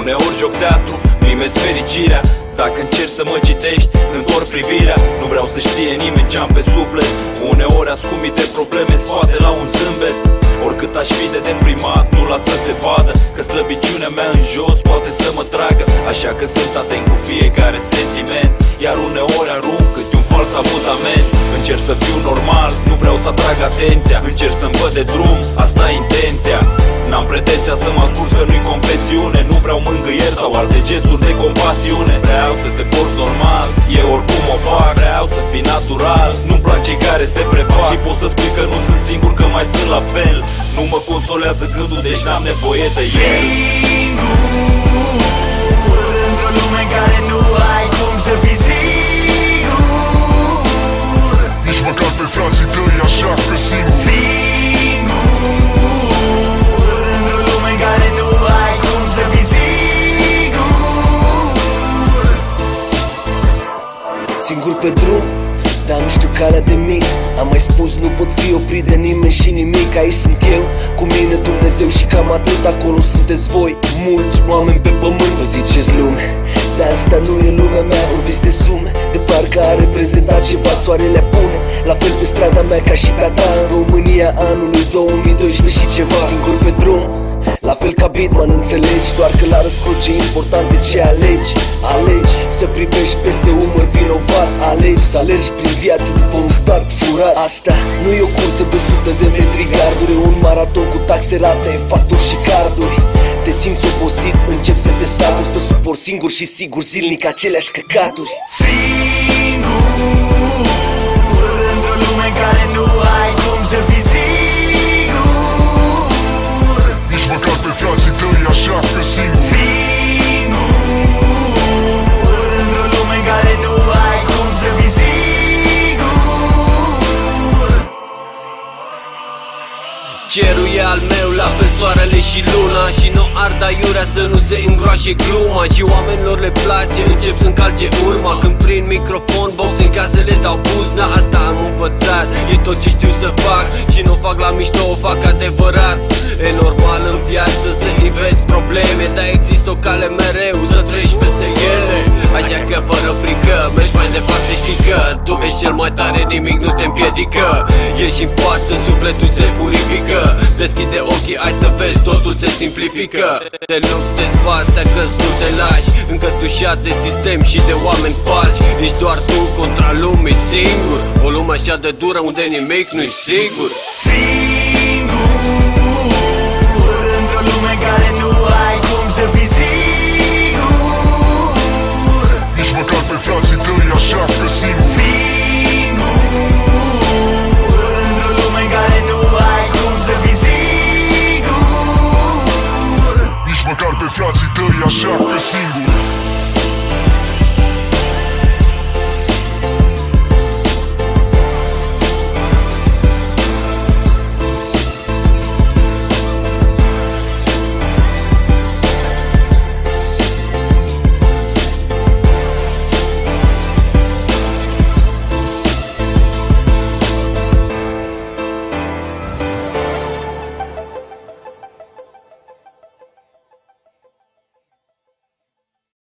Uneori joc teatru, primesc fericirea. Dacă încerci să mă citești, întorc privirea. Nu vreau să știe nimeni ce-am pe suflet. Uneori ascumite probleme scoate la un zâmbet. Oricât aș fi de deprimat, nu las să se vadă că slăbiciunea mea în jos poate să mă tragă. Așa că sunt atent cu fiecare sentiment, iar uneori arunc câte un fals amuzament. Încerc să fiu normal, nu vreau să atrag atenția. Încerc să-mi văd de drum, asta e intenția. N-am pretenția să mă ascult că nu-i confesiune. Nu vreau mângâieri sau alte gesturi de compasiune. Vreau să te porți normal, eu oricum o fac. Vreau să fii natural, nu-mi plac cei care se prefac. Și pot să spui că nu sunt singur, că mai sunt la fel. Nu mă consolează gândul, deci n-am nevoie de el. Singur, într-o lume în care nu ai cum să fii sigur. Nici măcar pe frații tăi, așa că singur. Într-o lume în care nu ai cum să fii sigur. Singur pe drum, dar nu știu calea de mic. Am mai spus, nu pot fi oprit de nimeni și nimic. Aici sunt eu, cu mine Dumnezeu și cam atât. Acolo sunteți voi, mulți oameni pe pământ. Vă ziceți lume, dar asta nu e lumea mea. Vorbiți de sume, de parcă a reprezentat ceva. Soarele pune, la fel pe strada mea ca și pe a ta. În România anului 2012 și ceva. Singur pe drum, la fel ca Bitman, înțelegi? Doar că la răscruce ce important de ce alegi. Alegi să privești peste umăr vinovat. Alegi să alergi prin viață după un start furat. Asta nu e o cursă de 100 de metri garduri. E un maraton cu taxe, rate, facturi și carduri. Te simți obosit, începi să te saturi, să suport singur și sigur zilnic aceleași căcaturi. Singur, într-o lume în care nu ai cum să fii sigur. Nici măcar pe frații tăi, așa că singur. Într-o lume în care nu ai cum să fii sigur. Cerul e al meu, la fel soarele și luna. Și nu ard aiurea să nu se îngroașe gluma. Și oamenilor le place, încep să încalce urma. Când prin microfon, box în casă le dau buzna. Asta am învățat, e tot ce știu să fac. Și nu fac la mișto, o fac adevărat. E normal în viață să investi probleme, dar există o cale mereu să treci peste ele. Așa că fără frică, mergi mai departe, știi că tu ești cel mai tare, nimic nu te împiedică. Ieși în față, sufletul se purifică. Deschide ochii, hai să vezi, totul se simplifică. Te lupți, te zbați, te că nu te lași încătușat de sistem și de oameni falși. Ești doar tu contra lumii singur. O lume așa de dură unde nimic nu-i sigur.